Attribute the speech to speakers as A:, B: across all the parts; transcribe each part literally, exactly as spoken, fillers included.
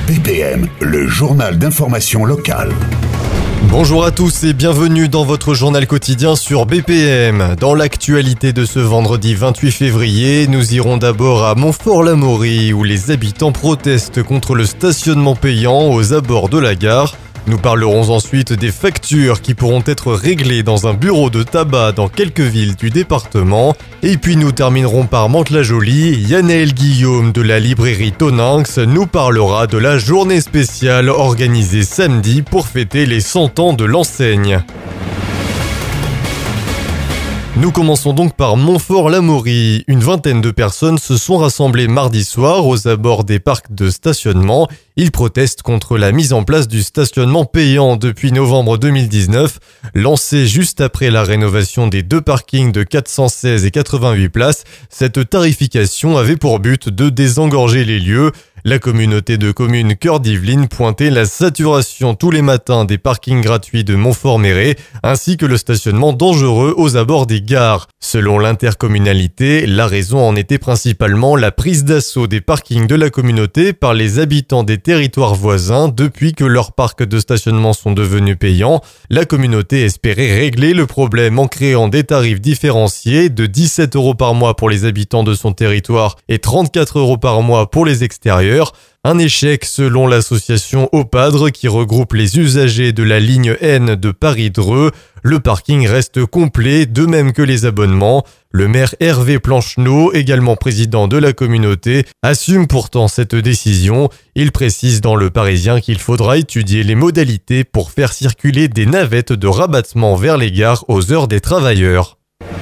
A: B P M, le journal d'information locale.
B: Bonjour à tous et bienvenue dans votre journal quotidien sur B P M. Dans l'actualité de ce vendredi vingt-huit février, nous irons d'abord à Montfort-l'Amaury où les habitants protestent contre le stationnement payant aux abords de la gare. Nous parlerons ensuite des factures qui pourront être réglées dans un bureau de tabac dans quelques villes du département. Et puis nous terminerons par Mantes-la-Jolie. Yannel Guillaume de la librairie Toninx nous parlera de la journée spéciale organisée samedi pour fêter les cent ans de l'enseigne. Nous commençons donc par Montfort-l'Amaury. Une vingtaine de personnes se sont rassemblées mardi soir aux abords des parcs de stationnement. Ils protestent contre la mise en place du stationnement payant depuis novembre deux mille dix-neuf, lancé juste après la rénovation des deux parkings de quatre cent seize et quatre-vingt-huit places. Cette tarification avait pour but de désengorger les lieux. La communauté de communes Cœur d'Yvelines pointait la saturation tous les matins des parkings gratuits de Montfort-Méret, ainsi que le stationnement dangereux aux abords des gares. Selon l'intercommunalité, la raison en était principalement la prise d'assaut des parkings de la communauté par les habitants des territoires voisins depuis que leurs parcs de stationnement sont devenus payants. La communauté espérait régler le problème en créant des tarifs différenciés de dix-sept euros par mois pour les habitants de son territoire et trente-quatre euros par mois pour les extérieurs. Un échec selon l'association Opadre qui regroupe les usagers de la ligne N de Paris-Dreux. Le parking reste complet, de même que les abonnements. Le maire Hervé Plancheneau, également président de la communauté, assume pourtant cette décision. Il précise dans Le Parisien qu'il faudra étudier les modalités pour faire circuler des navettes de rabattement vers les gares aux heures des travailleurs.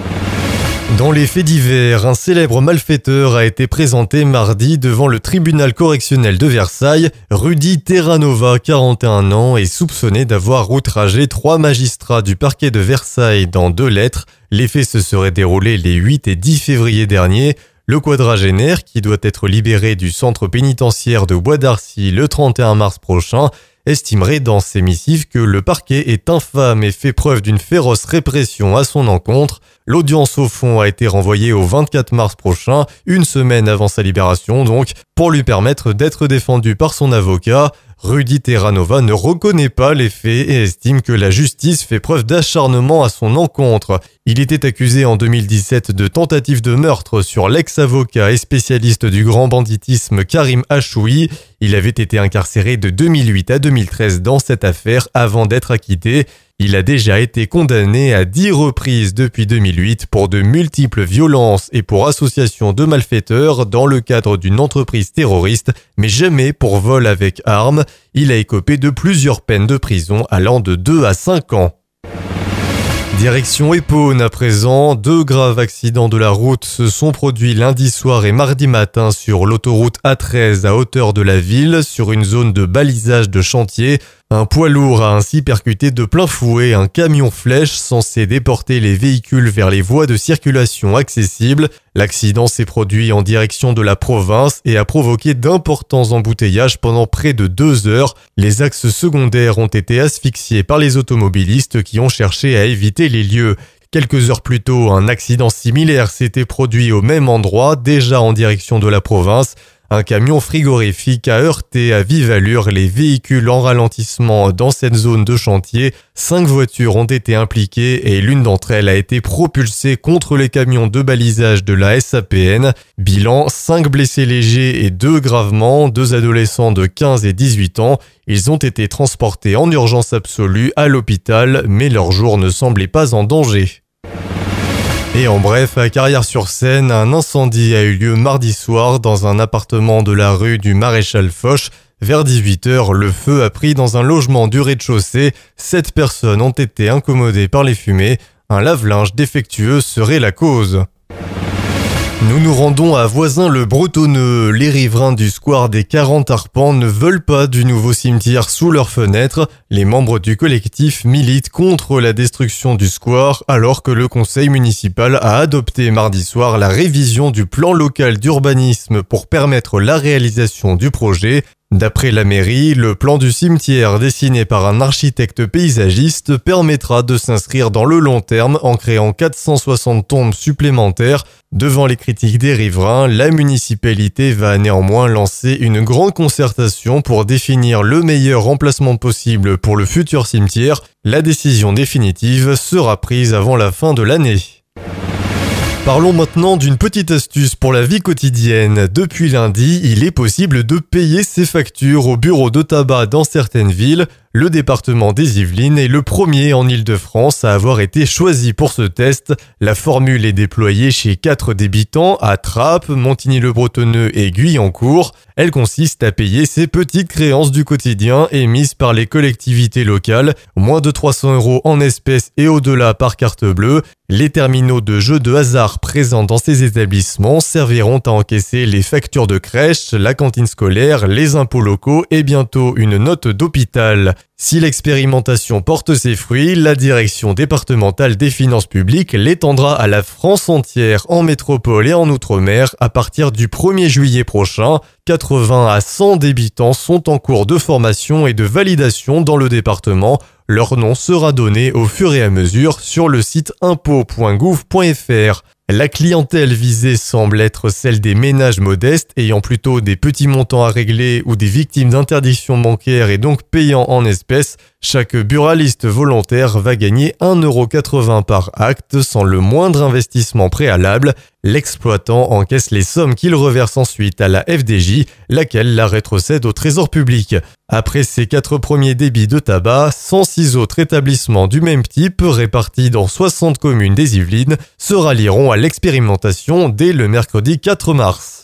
B: Dans les faits divers, un célèbre malfaiteur a été présenté mardi devant le tribunal correctionnel de Versailles. Rudy Terranova, quarante et un ans, est soupçonné d'avoir outragé trois magistrats du parquet de Versailles dans deux lettres. Les faits se seraient déroulés les huit et dix février dernier. Le quadragénaire, qui doit être libéré du centre pénitentiaire de Bois d'Arcy le trente et un mars prochain, estimerait dans ses missives que le parquet est infâme et fait preuve d'une féroce répression à son encontre. L'audience au fond a été renvoyée au vingt-quatre mars prochain, une semaine avant sa libération donc, pour lui permettre d'être défendu par son avocat. Rudy Terranova ne reconnaît pas les faits et estime que la justice fait preuve d'acharnement à son encontre. Il était accusé en deux mille dix-sept de tentative de meurtre sur l'ex-avocat et spécialiste du grand banditisme Karim Achoui. Il avait été incarcéré de deux mille huit à deux mille treize dans cette affaire avant d'être acquitté. Il a déjà été condamné à dix reprises depuis deux mille huit pour de multiples violences et pour association de malfaiteurs dans le cadre d'une entreprise terroriste, mais jamais pour vol avec arme. Il a écopé de plusieurs peines de prison allant de deux à cinq ans. Direction Épône à présent, deux graves accidents de la route se sont produits lundi soir et mardi matin sur l'autoroute A treize à hauteur de la ville, sur une zone de balisage de chantier. Un poids lourd a ainsi percuté de plein fouet un camion flèche censé déporter les véhicules vers les voies de circulation accessibles. L'accident s'est produit en direction de la province et a provoqué d'importants embouteillages pendant près de deux heures. Les axes secondaires ont été asphyxiés par les automobilistes qui ont cherché à éviter les lieux. Quelques heures plus tôt, un accident similaire s'était produit au même endroit, déjà en direction de la province. Un camion frigorifique a heurté à vive allure les véhicules en ralentissement dans cette zone de chantier. Cinq voitures ont été impliquées et l'une d'entre elles a été propulsée contre les camions de balisage de la S A P N. Bilan, cinq blessés légers et deux gravement, deux adolescents de quinze et dix-huit ans. Ils ont été transportés en urgence absolue à l'hôpital, mais leur jour ne semblait pas en danger. Et en bref, à Carrières-sur-Seine, un incendie a eu lieu mardi soir dans un appartement de la rue du Maréchal Foch. Vers dix-huit heures, le feu a pris dans un logement du rez-de-chaussée. Sept personnes ont été incommodées par les fumées. Un lave-linge défectueux serait la cause. Nous nous rendons à Voisins-le-Bretonneux. Les riverains du square des quarante Arpents ne veulent pas du nouveau cimetière sous leurs fenêtres. Les membres du collectif militent contre la destruction du square alors que le conseil municipal a adopté mardi soir la révision du plan local d'urbanisme pour permettre la réalisation du projet. D'après la mairie, le plan du cimetière dessiné par un architecte paysagiste permettra de s'inscrire dans le long terme en créant quatre cent soixante tombes supplémentaires. Devant les critiques des riverains, la municipalité va néanmoins lancer une grande concertation pour définir le meilleur emplacement possible pour le futur cimetière. La décision définitive sera prise avant la fin de l'année. Parlons maintenant d'une petite astuce pour la vie quotidienne. Depuis lundi, il est possible de payer ses factures au bureau de tabac dans certaines villes. Le département des Yvelines est le premier en Île-de-France à avoir été choisi pour ce test. La formule est déployée chez quatre débitants à Trappes, Montigny-le-Bretonneux et Guyancourt. Elle consiste à payer ses petites créances du quotidien émises par les collectivités locales, moins de trois cents euros en espèces et au-delà par carte bleue. Les terminaux de jeux de hasard présents dans ces établissements serviront à encaisser les factures de crèche, la cantine scolaire, les impôts locaux et bientôt une note d'hôpital. Si l'expérimentation porte ses fruits, la direction départementale des finances publiques l'étendra à la France entière, en métropole et en outre-mer, à partir du premier juillet prochain. quatre-vingts à cent débitants sont en cours de formation et de validation dans le département. Leur nom sera donné au fur et à mesure sur le site impôts point gouv point f r. La clientèle visée semble être celle des ménages modestes ayant plutôt des petits montants à régler ou des victimes d'interdictions bancaires et donc payant en espèces. Chaque buraliste volontaire va gagner un euro quatre-vingts par acte sans le moindre investissement préalable. L'exploitant encaisse les sommes qu'il reverse ensuite à la F D J, laquelle la rétrocède au trésor public. Après ces quatre premiers débits de tabac, cent six autres établissements du même type, répartis dans soixante communes des Yvelines, se rallieront à l'expérimentation dès le mercredi quatre mars.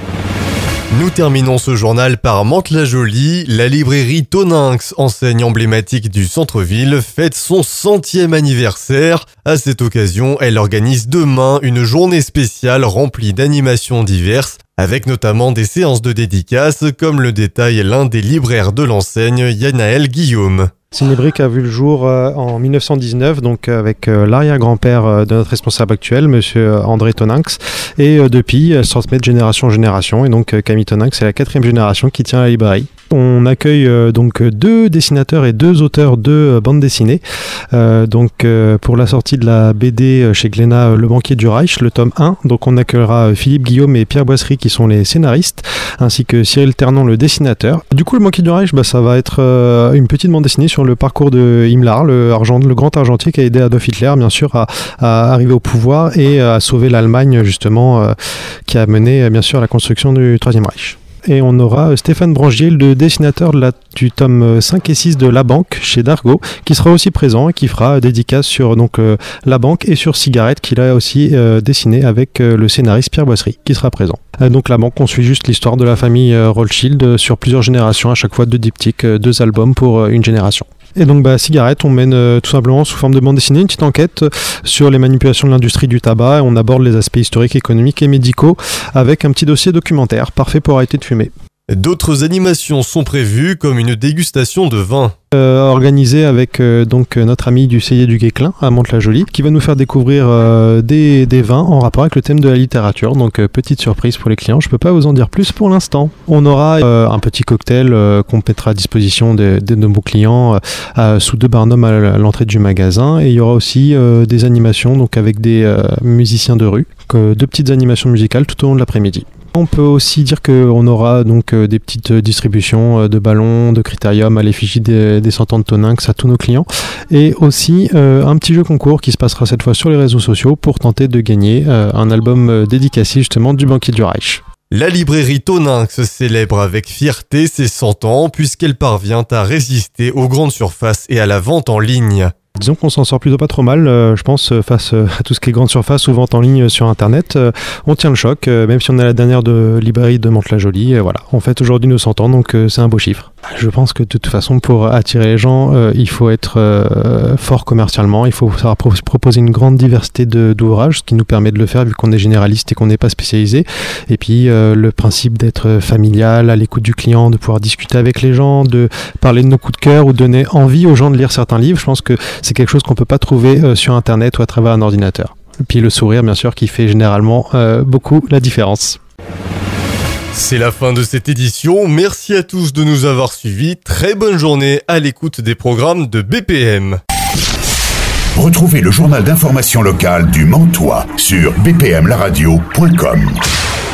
B: Nous terminons ce journal par Mantes-la-Jolie. La librairie Tonynx, enseigne emblématique du centre-ville, fête son centième anniversaire. À cette occasion, elle organise demain une journée spéciale remplie d'animations diverses, avec notamment des séances de dédicaces, comme le détaille l'un des libraires de l'enseigne, Yanaël Guillaume.
C: C'est une librairie qui a vu le jour euh, en mille neuf cent dix-neuf, donc euh, avec euh, l'arrière-grand-père euh, de notre responsable actuel, monsieur André Tonynx. Et euh, depuis, elle se transmet de génération en génération. Et donc euh, Camille Tonynx, c'est la quatrième génération qui tient la librairie. On accueille euh, donc deux dessinateurs et deux auteurs de euh, bandes dessinées. Euh, donc euh, pour la sortie de la B D chez Glénat, Le Banquier du Reich, le tome un. Donc on accueillera Philippe Guillaume et Pierre Boisserie qui sont les scénaristes, ainsi que Cyril Ternan, le dessinateur. Du coup, Le Banquier du Reich, bah, ça va être euh, une petite bande dessinée sur le parcours de Himmler, le, argent, le grand argentier qui a aidé Adolf Hitler, bien sûr, à, à arriver au pouvoir et à sauver l'Allemagne, justement, euh, qui a mené, bien sûr, à la construction du Troisième Reich. Et on aura Stéphane Brangier, le dessinateur de la, du tome cinq et six de La Banque chez Dargaud, qui sera aussi présent et qui fera dédicace sur donc, euh, La Banque et sur Cigarette, qu'il a aussi euh, dessiné avec euh, le scénariste Pierre Boisserie, qui sera présent. Euh, donc La Banque, on suit juste l'histoire de la famille euh, Rothschild euh, sur plusieurs générations, à chaque fois deux diptyques, euh, deux albums pour euh, une génération. Et donc bah, Cigarette, on mène euh, tout simplement sous forme de bande dessinée une petite enquête euh, sur les manipulations de l'industrie du tabac. Et on aborde les aspects historiques, économiques et médicaux avec un petit dossier documentaire, parfait pour arrêter de fumer.
B: D'autres animations sont prévues, comme une dégustation de vin.
C: Euh, organisée avec euh, donc notre ami du Cellier du Guesclin à Mantes-la-Jolie, qui va nous faire découvrir euh, des, des vins en rapport avec le thème de la littérature. Donc euh, petite surprise pour les clients, je peux pas vous en dire plus pour l'instant. On aura euh, un petit cocktail euh, qu'on mettra à disposition de, de nos clients euh, sous deux barnums à l'entrée du magasin, et il y aura aussi euh, des animations donc avec des euh, musiciens de rue, euh, deux petites animations musicales tout au long de l'après-midi. On peut aussi dire qu'on aura donc euh, des petites distributions euh, de ballons, de critérium à l'effigie des, des cent ans de Tonynx à tous nos clients, et aussi euh, un petit jeu concours qui se passera cette fois sur les réseaux sociaux pour tenter de gagner euh, un album euh, dédicacé justement du Banquier du Reich.
B: La librairie Tonynx célèbre avec fierté ses cent ans puisqu'elle parvient à résister aux grandes surfaces et à la vente en ligne.
C: Disons qu'on s'en sort plutôt pas trop mal, euh, je pense, euh, face euh, à tout ce qui est grande surface ou vente en ligne sur Internet. Euh, on tient le choc, euh, même si on est la dernière de librairie de Mantes-la-Jolie. Euh, voilà, on fête aujourd'hui nos cent ans, donc euh, c'est un beau chiffre. Je pense que de toute façon, pour attirer les gens, euh, il faut être euh, fort commercialement, il faut savoir pro- proposer une grande diversité de, d'ouvrages, ce qui nous permet de le faire vu qu'on est généraliste et qu'on n'est pas spécialisé. Et puis euh, le principe d'être familial, à l'écoute du client, de pouvoir discuter avec les gens, de parler de nos coups de cœur ou donner envie aux gens de lire certains livres, je pense que c'est quelque chose qu'on peut pas trouver euh, sur Internet ou à travers un ordinateur. Et puis le sourire, bien sûr, qui fait généralement euh, beaucoup la différence.
B: C'est la fin de cette édition, merci à tous de nous avoir suivis, très bonne journée à l'écoute des programmes de B P M.
A: Retrouvez le journal d'information locale du Mantois sur b p m la radio point com.